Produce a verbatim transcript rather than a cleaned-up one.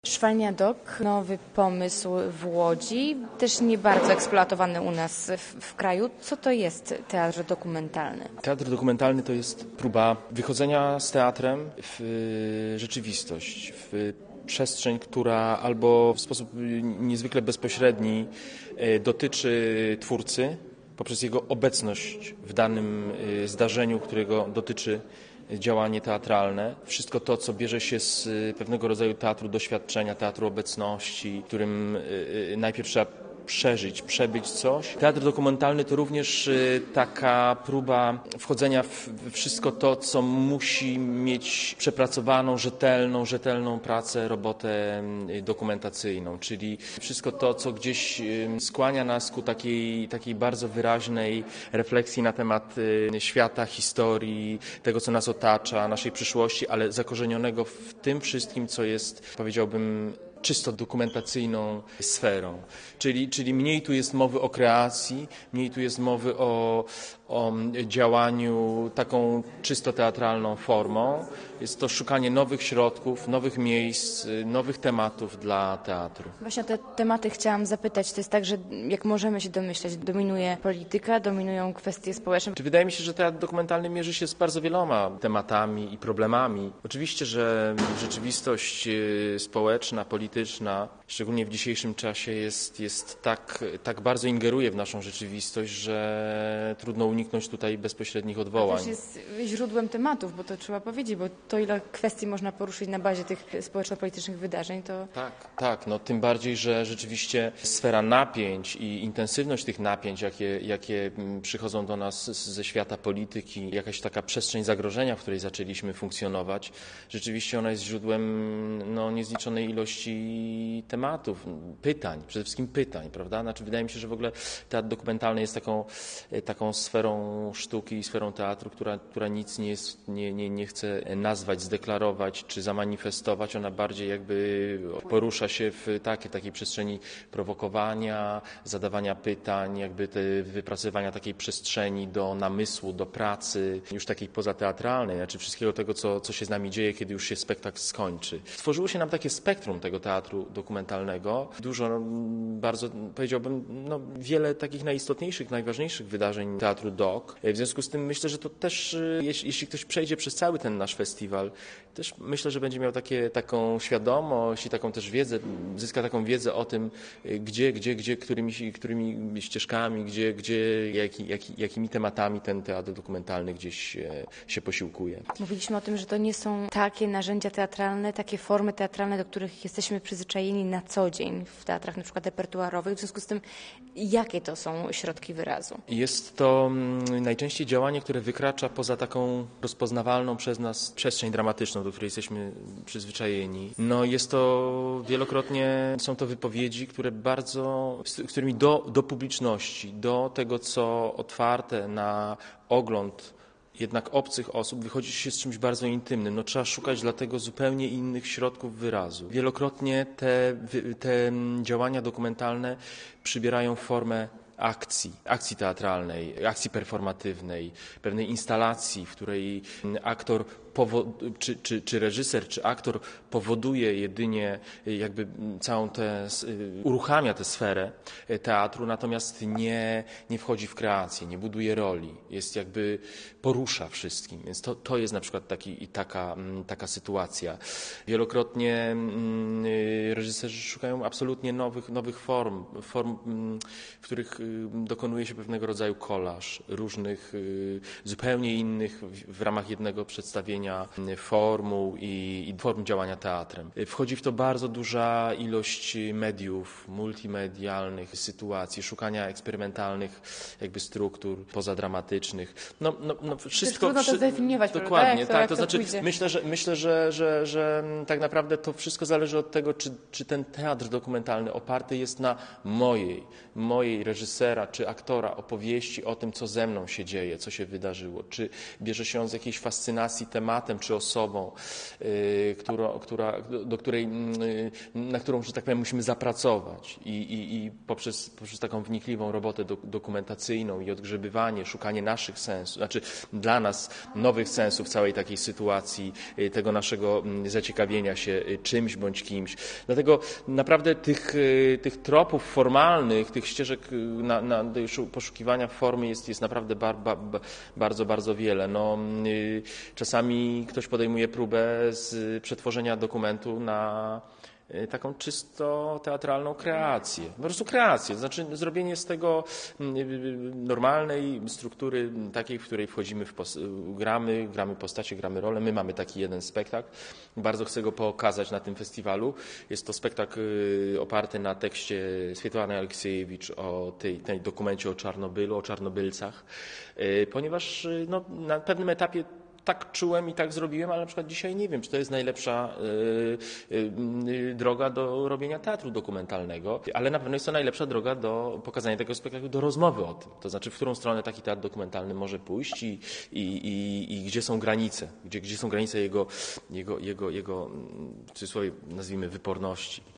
Szwalnia Dok, nowy pomysł w Łodzi, też nie bardzo eksploatowany u nas w, w kraju. Co to jest teatr dokumentalny? Teatr dokumentalny to jest próba wychodzenia z teatrem w rzeczywistość, w przestrzeń, która albo w sposób niezwykle bezpośredni dotyczy twórcy poprzez jego obecność w danym zdarzeniu, którego dotyczy działanie teatralne. Wszystko to, co bierze się z pewnego rodzaju teatru doświadczenia, teatru obecności, w którym najpierw trzeba przeżyć, przebyć coś. Teatr dokumentalny to również taka próba wchodzenia w wszystko to, co musi mieć przepracowaną, rzetelną, rzetelną pracę, robotę dokumentacyjną, czyli wszystko to, co gdzieś skłania nas ku takiej, takiej bardzo wyraźnej refleksji na temat świata, historii, tego, co nas otacza, naszej przyszłości, ale zakorzenionego w tym wszystkim, co jest, powiedziałbym, czysto dokumentacyjną sferą. Czyli, czyli mniej tu jest mowy o kreacji, mniej tu jest mowy o, o działaniu taką czysto teatralną formą. Jest to szukanie nowych środków, nowych miejsc, nowych tematów dla teatru. Właśnie o te tematy chciałam zapytać. To jest tak, że jak możemy się domyśleć, dominuje polityka, dominują kwestie społeczne. Czy wydaje mi się, że teatr dokumentalny mierzy się z bardzo wieloma tematami i problemami. Oczywiście, że rzeczywistość społeczna, polityczna, szczególnie w dzisiejszym czasie jest, jest tak, tak bardzo ingeruje w naszą rzeczywistość, że trudno uniknąć tutaj bezpośrednich odwołań. To też jest źródłem tematów, bo to trzeba powiedzieć, bo to ile kwestii można poruszyć na bazie tych społeczno-politycznych wydarzeń, to... Tak, tak, no tym bardziej, że rzeczywiście sfera napięć i intensywność tych napięć, jakie, jakie przychodzą do nas ze świata polityki, jakaś taka przestrzeń zagrożenia, w której zaczęliśmy funkcjonować, rzeczywiście ona jest źródłem no, niezliczonej ilości tematów, pytań, przede wszystkim pytań, prawda? Znaczy, wydaje mi się, że w ogóle teatr dokumentalny jest taką, taką sferą sztuki i sferą teatru, która, która nic nie, jest, nie, nie, nie chce nazwać, zdeklarować czy zamanifestować. Ona bardziej jakby porusza się w takiej, takiej przestrzeni prowokowania, zadawania pytań, jakby te wypracowania takiej przestrzeni do namysłu, do pracy, już takiej pozateatralnej, znaczy wszystkiego tego, co, co się z nami dzieje, kiedy już się spektakl skończy. Stworzyło się nam takie spektrum tego teatru dokumentalnego. Dużo, no, bardzo powiedziałbym, no, wiele takich najistotniejszych, najważniejszych wydarzeń teatru dok. W związku z tym myślę, że to też, jeśli, jeśli ktoś przejdzie przez cały ten nasz festiwal, też myślę, że będzie miał takie, taką świadomość i taką też wiedzę, zyska taką wiedzę o tym, gdzie, gdzie, gdzie, którymi, którymi ścieżkami, gdzie, gdzie jaki, jaki, jakimi tematami ten teatr dokumentalny gdzieś się posiłkuje. Mówiliśmy o tym, że to nie są takie narzędzia teatralne, takie formy teatralne, do których jesteśmy przyzwyczajeni na co dzień w teatrach na przykład repertuarowych. W związku z tym, jakie to są środki wyrazu? Jest to najczęściej działanie, które wykracza poza taką rozpoznawalną przez nas przestrzeń dramatyczną, do której jesteśmy przyzwyczajeni. No jest to wielokrotnie, są to wypowiedzi, które bardzo, z którymi do, do publiczności, do tego, co otwarte na ogląd jednak obcych osób, wychodzi się z czymś bardzo intymnym. No, trzeba szukać dlatego zupełnie innych środków wyrazu. Wielokrotnie te, te działania dokumentalne przybierają formę akcji, akcji teatralnej, akcji performatywnej, pewnej instalacji, w której aktor Czy, czy, czy reżyser, czy aktor powoduje jedynie jakby całą tę, uruchamia tę sferę teatru, natomiast nie, nie wchodzi w kreację, nie buduje roli, jest jakby porusza wszystkim, więc to, to jest na przykład taki, taka, taka sytuacja. Wielokrotnie reżyserzy szukają absolutnie nowych, nowych form, form, w których dokonuje się pewnego rodzaju kolaż, różnych, zupełnie innych w, w ramach jednego przedstawienia formuł i, i form działania teatrem. Wchodzi w to bardzo duża ilość mediów, multimedialnych sytuacji, szukania eksperymentalnych jakby struktur pozadramatycznych. No, no, no wszystko. Trudno to zdefiniować, dokładnie, tak, to, tak. To, to znaczy pójdzie. myślę, że myślę, że, że, że tak naprawdę to wszystko zależy od tego, czy czy ten teatr dokumentalny oparty jest na mojej, mojej reżysera czy aktora opowieści o tym, co ze mną się dzieje, co się wydarzyło, czy bierze się on z jakiejś fascynacji tematem czy osobą, yy, która, która, do której, yy, na którą, że tak powiem, musimy zapracować i, i, i poprzez, poprzez taką wnikliwą robotę do, dokumentacyjną i odgrzebywanie, szukanie naszych sensów, znaczy dla nas nowych sensów całej takiej sytuacji, yy, tego naszego yy, zaciekawienia się yy, czymś bądź kimś. Dlatego naprawdę tych, yy, tych tropów formalnych, tych ścieżek yy, na, na poszukiwania formy jest, jest naprawdę bar, bar, bardzo, bardzo wiele. No, yy, czasami ktoś podejmuje próbę z przetworzenia dokumentu na taką czysto teatralną kreację. Po prostu kreację, to znaczy zrobienie z tego normalnej struktury, takiej, w której wchodzimy, w pos- gramy, gramy postacie, gramy rolę. My mamy taki jeden spektakl. Bardzo chcę go pokazać na tym festiwalu. Jest to spektakl oparty na tekście Swietłany Aleksiejewicz o tej, tej dokumencie o Czarnobylu, o Czarnobylcach, ponieważ no, na pewnym etapie tak czułem i tak zrobiłem, ale na przykład dzisiaj nie wiem, czy to jest najlepsza y, y, y, droga do robienia teatru dokumentalnego, ale na pewno jest to najlepsza droga do pokazania tego spektaklu, do rozmowy o tym. To znaczy, w którą stronę taki teatr dokumentalny może pójść i, i, i, i gdzie są granice, gdzie, gdzie są granice jego, jego, jego, jego w cudzysłowie nazwijmy, wyporności.